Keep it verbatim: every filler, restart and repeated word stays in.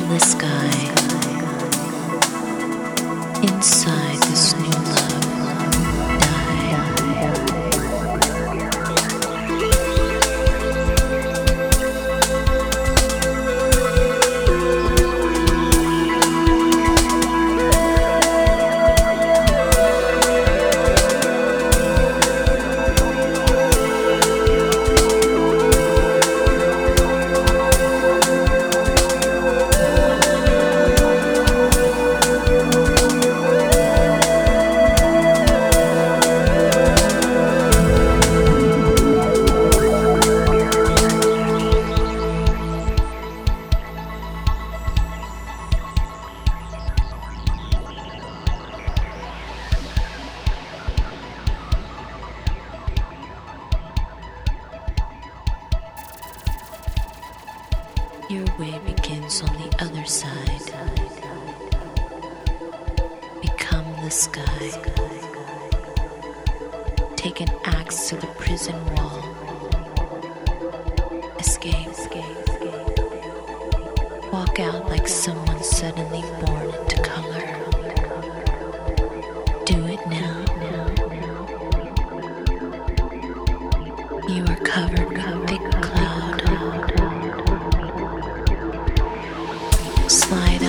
the sky inside this new love. Your way begins on the other side. Become the sky. Take an axe to the prison wall. Escape. Walk out like someone suddenly born into color. Do it now. You are covered with a thick cloud. Slide